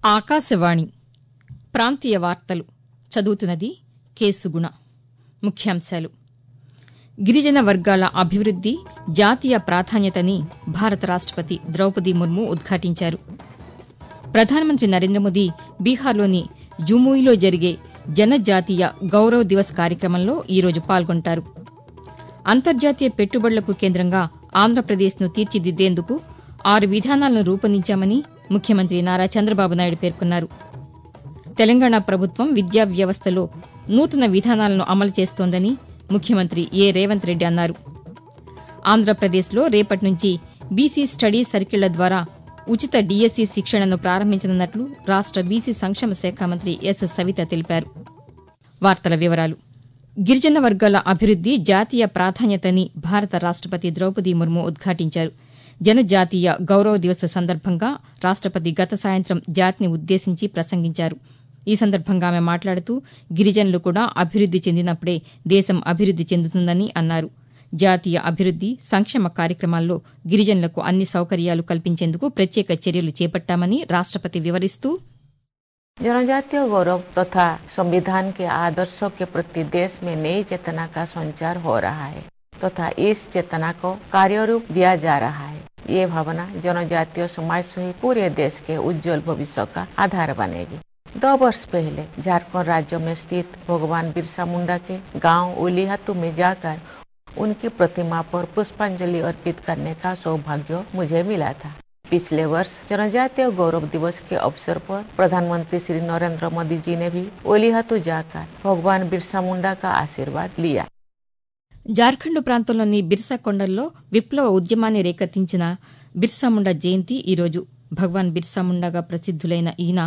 ఆకాశవాణి ప్రాంతీయ వార్తలు చదువుతున్నది కేసుగుణ. ముఖ్యాంశాలు. గిరిజన వర్గాల అభివృద్ది జాతీయ ప్రాధాన్యతని భారత రాష్టపతి ద్రౌపది ముర్ము ఉద్ఘాటించారు. ప్రధానమంత్రి నరేంద్ర మోదీ బీహార్లోని జుమూయిలో జరిగే జనజాతీయ గౌరవ్ దివస్ కార్యక్రమంలో ఈరోజు పాల్గొంటారు. అంతర్జాతీయ పెట్టుబడులకు కేంద్రంగా ఆంధ్రప్రదేశ్ను తీర్చిదిద్దేందుకు 6 విధానాలను రూపొందించామని ముఖ్యమంత్రి నారా చంద్రబాబు నాయుడు పేర్కొన్నారు. తెలంగాణ ప్రభుత్వం విద్యా వ్యవస్థలో నూతన విధానాలను అమలు చేస్తోందని ముఖ్యమంత్రి రేవంత్ రెడ్డి అన్నారు. ఆంధ్రప్రదేశ్లో రేపటి నుంచి బీసీ స్టడీ సర్కిళ్ల ద్వారా ఉచిత డీఎస్సీ శిక్షణను ప్రారంభించనున్నట్లు రాష్ట బీసీ సంక్షేమ శాఖ మంత్రి ఎస్ సవిత తెలిపారు. వార్తల వివరాలు. గిరిజన వర్గాల అభివృద్ది జాతీయ ప్రాధాన్యతని భారత రాష్టపతి ద్రౌపది ముర్ము ఉద్ఘాటించారు. జనజాతీయ గౌరవ్ దివస్ సందర్భంగా రాష్టపతి గత సాయంత్రం జాతిని ఉద్దేశించి ప్రసంగించారు. ఈ సందర్భంగా ఆమె మాట్లాడుతూ గిరిజనులు కూడా అభివృద్ది చెందినప్పుడే దేశం అభివృద్ది చెందుతుందని అన్నారు. జాతీయ అభివృద్ది సంక్షేమ కార్యక్రమాల్లో గిరిజనులకు అన్ని సౌకర్యాలు కల్పించేందుకు ప్రత్యేక చర్యలు చేపట్టామని రాష్టపతి వివరిస్తూ जनजातीय गौरव तथा संविधान के आदर्शों के प्रति देश में नई चेतना का संचार हो रहा है तथा इस चेतना को कार्यरूप दिया जा रहा है. ये भावना जनजातीय समाज सहित पूरे देश के उज्जवल भविष्य का आधार बनेगी. 2 वर्ष पहले झारखंड राज्य में स्थित भगवान बिरसा मुंडा के गांव ओलीहातू में जाकर उनकी प्रतिमा पर पुष्पांजलि अर्पित करने का सौभाग्य मुझे मिला था. पिछले वर्ष जनजातीय गौरव दिवस के अवसर पर प्रधानमंत्री श्री नरेंद्र मोदी जी ने भी ओलीहातू जाकर भगवान बिरसा मुंडा का आशीर्वाद लिया. జార్ఖండ్ ప్రాంతంలోని బిర్సా కొండల్లో విప్లవ ఉద్యమాన్ని రేకెత్తించిన బిర్సాముండా జయంతి ఈరోజు. భగవాన్ బిర్సాముండాగా ప్రసిద్దులైన ఈయన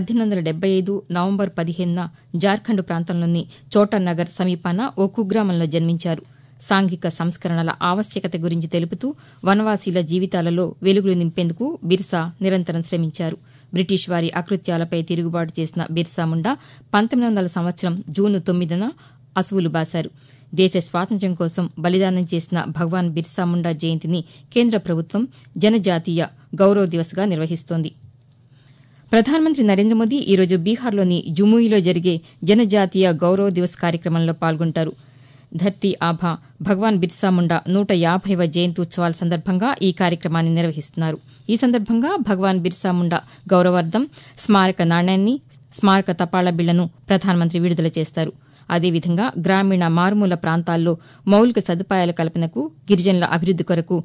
1875 నవంబర్ 15న జార్ఖండ్ ప్రాంతంలోని చోటానగర్ సమీపాన ఓ కుగ్రామంలో జన్మించారు. సాంఘిక సంస్కరణల ఆవశ్యకత గురించి తెలుపుతూ వనవాసీల జీవితాలలో వెలుగులు నింపేందుకు బిర్సా నిరంతరం శ్రమించారు. బ్రిటిష్ వారి అకృత్యాలపై తిరుగుబాటు చేసిన బిర్సాముండా 1900 సంవత్సరం జూన్ 9న అసువులు బాశారు. దేశ స్వాతంత్ర్యం కోసం బలిదానం చేసిన భగవాన్ బిర్సాముండా జయంతిని కేంద్ర ప్రభుత్వం జనజాతీయ గౌరవ్ దివస్గా నిర్వహిస్తోంది. ప్రధానమంత్రి నరేంద్ర మోదీ ఈరోజు బీహార్లోని జుమూయిలో జరిగే జనజాతీయ గౌరవ్ దివస్ కార్యక్రమంలో పాల్గొంటారు. ధర్తీ ఆభా భగవాన్ బిర్సాముండా 150వ జయంత్యుత్సవాల సందర్భంగా ఈ కార్యక్రమాన్ని నిర్వహిస్తున్నారు. ఈ సందర్భంగా భగవాన్ బిర్సాముండా గౌరవార్థం స్మారక నాణ్యాన్ని, స్మారక తపాలా బిళ్లను ప్రధానమంత్రి విడుదల చేస్తారు. అదేవిధంగా గ్రామీణ మారుమూల ప్రాంతాల్లో మౌలిక సదుపాయాల కల్పనకు, గిరిజనుల అభివృద్ది కొరకు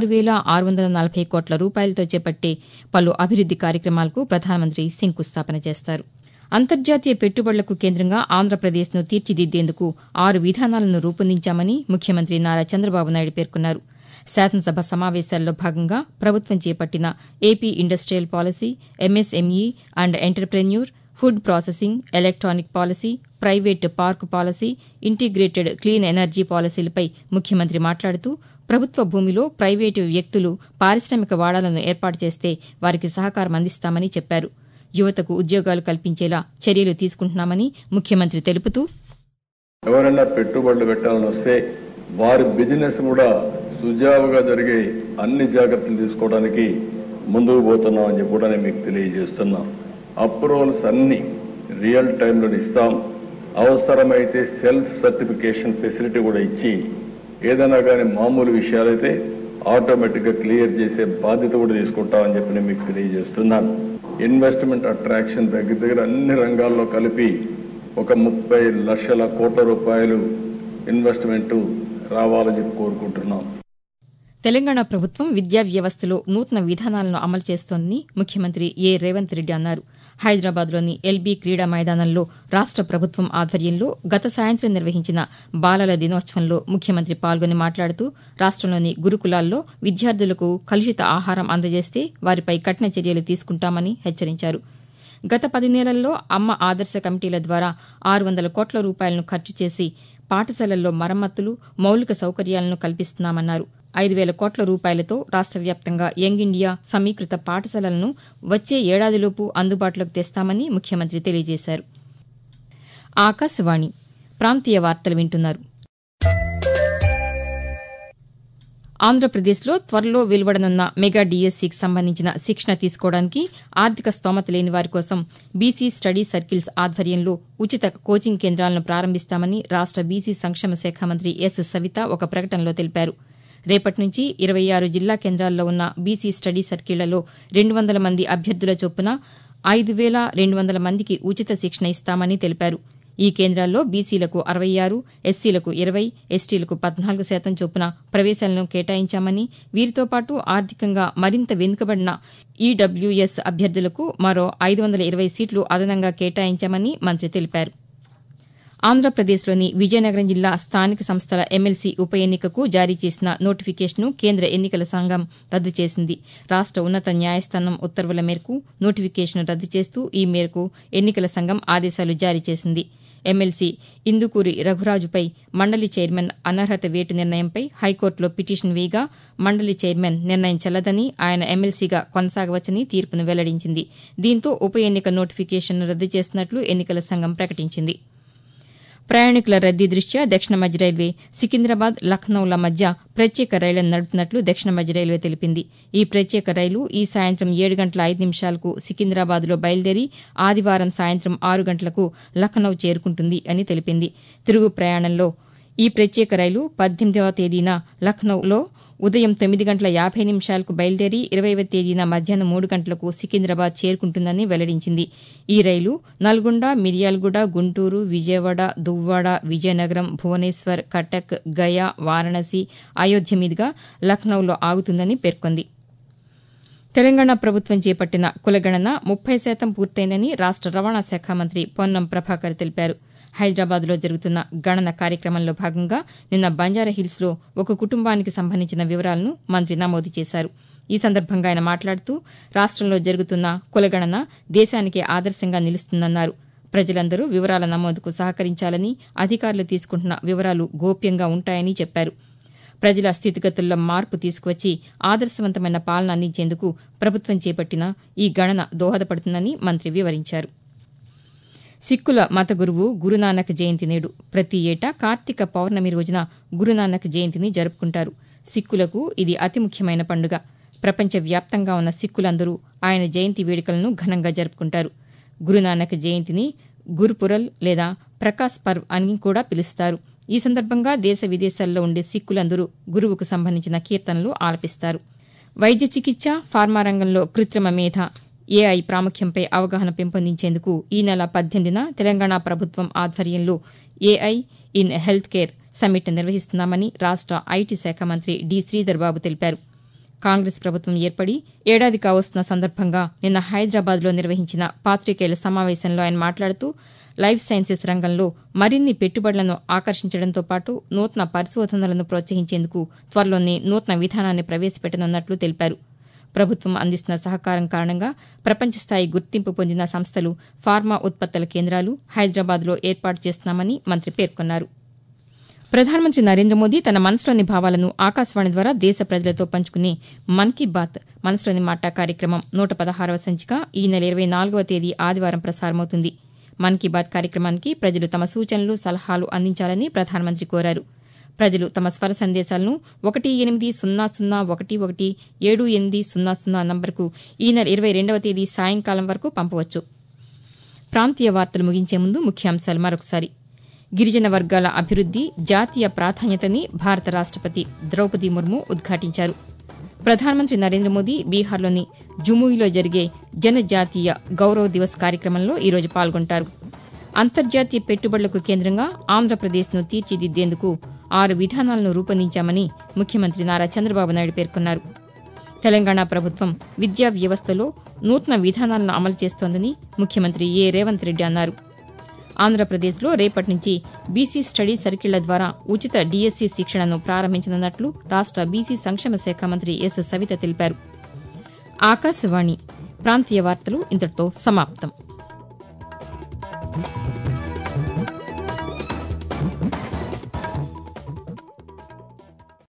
6,640 కోట్ల రూపాయలతో చేపట్టే పలు అభివృద్ది కార్యక్రమాలకు ప్రధానమంత్రి శంకుస్థాపన చేస్తారు. అంతర్జాతీయ పెట్టుబడులకు కేంద్రంగా ఆంధ్రప్రదేశ్ను తీర్చిదిద్దేందుకు 6 విధానాలను రూపొందించామని ముఖ్యమంత్రి నారా చంద్రబాబు నాయుడు పేర్కొన్నారు. శాసనసభ సమావేశాల్లో భాగంగా ప్రభుత్వం చేపట్టిన AP industrial policy, MSME and entrepreneur, food processing, electronic policy, private park policy, integrated clean energy పాలసీలపై ముఖ్యమంత్రి మాట్లాడుతూ ప్రభుత్వ భూమిలో ప్రైవేటు వ్యక్తులు పారిశ్రామిక వాడాలను ఏర్పాటు చేస్తే వారికి సహకారం అందిస్తామని చెప్పారు. యువతకు ఉద్యోగాలు కల్పించేలా చర్యలు తీసుకుంటున్నామని ముఖ్యమంత్రి తెలుపుతూ ఎవరైనా పెట్టుబడులు పెట్టాలని వస్తే వారి బిజినెస్ కూడా సుజావుగా జరిగే అన్ని జాగ్రత్తలు తీసుకోవడానికి ముందుకు పోతున్నామని చెప్పి కూడా నేను మీకు తెలియజేస్తున్నా. అప్రూవల్స్ అన్ని రియల్ టైంలో ఇస్తాం. అవసరమైతే సెల్ఫ్ సర్టిఫికేషన్ ఫెసిలిటీ కూడా ఇచ్చి ఏదైనా కానీ మామూలు విషయాలైతే ఆటోమేటిక్గా క్లియర్ చేసే బాధ్యత కూడా తీసుకుంటామని చెప్పి నేను మీకు తెలియజేస్తున్నాను. ఇన్వెస్ట్మెంట్ అట్రాక్షన్ దగ్గర అన్ని రంగాల్లో కలిపి ఒక 30 లక్షల కోట్ల రూపాయలు ఇన్వెస్ట్మెంట్ రావాలని చెప్పి కోరుకుంటున్నాం. తెలంగాణ ప్రభుత్వం విద్యా వ్యవస్థలో నూతన విధానాలను అమలు చేస్తోందని ముఖ్యమంత్రి రేవంత్ రెడ్డి అన్నారు. హైదరాబాద్లోని ఎల్బీ క్రీడా మైదానంలో రాష్ట ప్రభుత్వం ఆధ్వర్యంలో గత సాయంత్రం నిర్వహించిన బాలల దినోత్సవంలో ముఖ్యమంత్రి పాల్గొని మాట్లాడుతూ రాష్టంలోని గురుకులాల్లో విద్యార్థులకు కలుషిత ఆహారం అందజేస్తే వారిపై కఠిన చర్యలు తీసుకుంటామని హెచ్చరించారు. గత 10 నెలల్లో అమ్మ ఆదర్శ కమిటీల ద్వారా 600 కోట్ల రూపాయలను ఖర్చు చేసి పాఠశాలల్లో మరమ్మతులు, మౌలిక సౌకర్యాలను కల్పిస్తున్నామన్నారు. 5,000 కోట్ల రూపాయలతో రాష్ట వ్యాప్తంగా యంగ్ ఇండియా సమీకృత పాఠశాలలను వచ్చే ఏడాదిలోపు అందుబాటులోకి తెస్తామని ముఖ్యమంత్రి తెలియజేశారు. ఆకాశవాణి ప్రాంతీయ వార్తలు వింటున్నారు. ఆంధ్రప్రదేశ్లో త్వరలో వెలువడనున్న మెగా డీఎస్సీకి సంబంధించిన శిక్షణ తీసుకోవడానికి ఆర్థిక స్తోమత లేని వారి కోసం బీసీ స్టడీ సర్కిల్స్ ఆధ్వర్యంలో ఉచిత కోచింగ్ కేంద్రాలను ప్రారంభిస్తామని రాష్ట బీసీ సంక్షేమ శాఖ మంత్రి ఎస్ సవిత ఒక ప్రకటనలో తెలిపారు. రేపటి నుంచి 26 జిల్లా కేంద్రాల్లో ఉన్న బీసీ స్టడీ సర్కిళ్లలో 200 మంది అభ్యర్థుల చొప్పున 5,200 మందికి ఉచిత శిక్షణ ఇస్తామని తెలిపారు. ఈ కేంద్రాల్లో బీసీలకు 66, ఎస్సీలకు 20, ఎస్టీలకు 14% చొప్పున ప్రవేశాలను కేటాయించామని, వీరితో పాటు ఆర్థికంగా మరింత వెనుకబడిన ఈడబ్ల్యూఎస్ అభ్యర్థులకు మరో 520 సీట్లు అదనంగా కేటాయించామని మంత్రి తెలిపారు. ఆంధ్రప్రదేశ్లోని విజయనగరం జిల్లా స్థానిక సంస్థల ఎమ్మెల్సీ ఉప ఎన్నికకు జారీ చేసిన నోటిఫికేషన్ను కేంద్ర ఎన్నికల సంఘం రద్దు చేసింది. రాష్ట ఉన్నత న్యాయస్థానం ఉత్తర్వుల మేరకు నోటిఫికేషన్ను రద్దు చేస్తూ ఈ మేరకు ఎన్నికల సంఘం ఆదేశాలు జారీ చేసింది. ఎమ్మెల్సీ ఇందుకూరి రఘురాజుపై మండలి చైర్మన్ అనర్హత వేటు నిర్ణయంపై హైకోర్టులో పిటిషన్ వేయగా మండలి చైర్మన్ నిర్ణయం చెల్లదని, ఆయన ఎమ్మెల్సీగా కొనసాగవచ్చని తీర్పును వెల్లడించింది. దీంతో ఉప ఎన్నిక నోటిఫికేషన్ను రద్దు చేస్తున్నట్లు ఎన్నికల సంఘం ప్రకటించింది. ప్రయాణికుల రద్దీ దృష్ట్యా దక్షిణ మధ్య రైల్వే సికింద్రాబాద్, లఖనౌల మధ్య ప్రత్యేక రైళ్లను నడుపుతున్నట్లు దక్షిణ మధ్య రైల్వే తెలిపింది. ఈ ప్రత్యేక రైలు ఈ సాయంత్రం 7:05 సికింద్రాబాద్లో బయలుదేరి ఆదివారం సాయంత్రం 6 గంటలకు లఖనౌ చేరుకుంటుంది అని తెలిపింది. తిరుగు ప్రయాణంలో ఈ ప్రత్యేక రైలు 18వ తేదీన లఖనౌలో ఉదయం 9:50 బయలుదేరి 20వ తేదీన మధ్యాహ్నం 3 గంటలకు సికింద్రాబాద్ చేరుకుంటుందని వెల్లడించింది. ఈ రైలు నల్గొండ, మిర్యాలగూడ, గుంటూరు, విజయవాడ, దువ్వాడ, విజయనగరం, భువనేశ్వర్, కటక్, గయా, వారణాసి, అయోధ్య మీదుగా లఖనౌలో ఆగుతుందని పేర్కొంది. తెలంగాణ ప్రభుత్వం చేపట్టిన కులగణన 30% పూర్తయిందని రాష్ట రవాణా శాఖ మంత్రి పొన్నం ప్రభాకర్ తెలిపారు. హైదరాబాద్లో జరుగుతున్న గణన కార్యక్రమంలో భాగంగా నిన్న బంజారాహిల్స్లో ఒక కుటుంబానికి సంబంధించిన వివరాలను మంత్రి నమోదు చేశారు. ఈ సందర్భంగా ఆయన మాట్లాడుతూ రాష్టంలో జరుగుతున్న కులగణన దేశానికే ఆదర్శంగా నిలుస్తుందన్నారు. ప్రజలందరూ వివరాల నమోదుకు సహకరించాలని, అధికారులు తీసుకుంటున్న వివరాలు గోప్యంగా ఉంటాయని చెప్పారు. ప్రజల స్థితిగతుల్లో మార్పు తీసుకువచ్చి ఆదర్శవంతమైన పాలన అందించేందుకు ప్రభుత్వం చేపట్టిన ఈ గణన దోహదపడుతుందని మంత్రి వివరించారు. సిక్కుల మత గురువు గురునానక్ జయంతి నేడు. ప్రతి ఏటా కార్తీక పౌర్ణమి రోజున గురునానక్ జయంతిని జరుపుకుంటారు. సిక్కులకు ఇది అతి ముఖ్యమైన పండుగ. ప్రపంచ వ్యాప్తంగా ఉన్న సిక్కులందరూ ఆయన జయంతి వేడుకలను ఘనంగా జరుపుకుంటారు. గురునానక్ జయంతిని గురుపురల్ లేదా ప్రకాశ్ పర్వ్ అని కూడా పిలుస్తారు. ఈ సందర్భంగా దేశ విదేశాల్లో ఉండే సిక్కులందరూ గురువుకు సంబంధించిన కీర్తనలు ఆలపిస్తారు. వైద్య చికిత్స, ఫార్మా రంగంలో కృత్రిమ మేధ, ఏఐ ప్రాముఖ్యంపై అవగాహన పెంపొందించేందుకు ఈ నెల 18న తెలంగాణ ప్రభుత్వం ఆధ్వర్యంలో AI in health care summit నిర్వహిస్తున్నామని రాష్ట ఐటీ శాఖ మంత్రి డి. శ్రీధర్ బాబు తెలిపారు. కాంగ్రెస్ ప్రభుత్వం ఏర్పడి ఏడాది కావస్తున్న సందర్భంగా నిన్న హైదరాబాద్లో నిర్వహించిన పాతికేయుల సమావేశంలో ఆయన మాట్లాడుతూ లైఫ్ సైన్సెస్ రంగంలో మరిన్ని పెట్టుబడులను ఆకర్షించడంతో పాటు నూతన పరిశోధనలను ప్రోత్సహించేందుకు త్వరలోనే నూతన విధానాన్ని ప్రవేశపెట్టనున్నట్లు తెలిపారు. ప్రభుత్వం అందిస్తున్న సహకారం కారణంగా ప్రపంచ స్థాయి గుర్తింపు పొందిన సంస్థలు, ఫార్మా ఉత్పత్తుల కేంద్రాలు హైదరాబాద్లో ఏర్పాటు చేస్తున్నామని మంత్రి పేర్కొన్నారు. ప్రధానమంత్రి నరేంద్ర మోదీ తన మనసులోని భావాలను ఆకాశవాణి ద్వారా దేశ ప్రజలతో పంచుకునే మన్ కీ బాత్ మనసులోని మాట కార్యక్రమం 116వ సంచిక ఈ నెల 24వ తేదీ ఆదివారం ప్రసారమవుతుంది. మన్ కీ బాత్ కార్యక్రమానికి ప్రజలు తమ సూచనలు, సలహాలు అందించాలని ప్రధానమంత్రి కోరారు. ప్రజలు తమ స్వర సందేశాలను 180111780 నంబర్కు ఈ నెల 22వ తేదీ సాయంకాలం వరకు పంపవచ్చు. ప్రాంతీయ వార్తలు ముగించే ముందు ముఖ్యాంశాలు మరొకసారి. గిరిజన వర్గాల అభివృద్ది జాతీయ ప్రాధాన్యతని భారత రాష్టపతి ద్రౌపది ముర్ము ఉద్ఘాటించారు. ప్రధానమంత్రి నరేంద్ర మోదీ బీహార్లోని జుమూయిలో జరిగే జనజాతీయ గౌరవ్ దివస్ కార్యక్రమంలో ఈరోజు పాల్గొంటారు. అంతర్జాతీయ పెట్టుబడులకు కేంద్రంగా ఆంధ్రప్రదేశ్ను తీర్చిదిద్దేందుకు 6 విధానాలను రూపొందించామని ముఖ్యమంత్రి నారా చంద్రబాబు నాయుడు పేర్కొన్నారు. తెలంగాణ ప్రభుత్వం విద్యా వ్యవస్థలో నూతన విధానాలను అమలు చేస్తోందని ముఖ్యమంత్రి ఏ. రేవంత్ రెడ్డి అన్నారు. ఆంధ్రప్రదేశ్లో రేపటి నుంచి బీసీ స్టడీ సర్కిళ్ల ద్వారా ఉచిత డీఎస్సీ శిక్షణను ప్రారంభించనున్నట్లు రాష్ట బీసీ సంక్షేమ శాఖ మంత్రి ఎస్. సవిత తెలిపారు. ఆకాశవాణి ప్రాంతీయ వార్తలు ఇంతటితో సమాప్తం.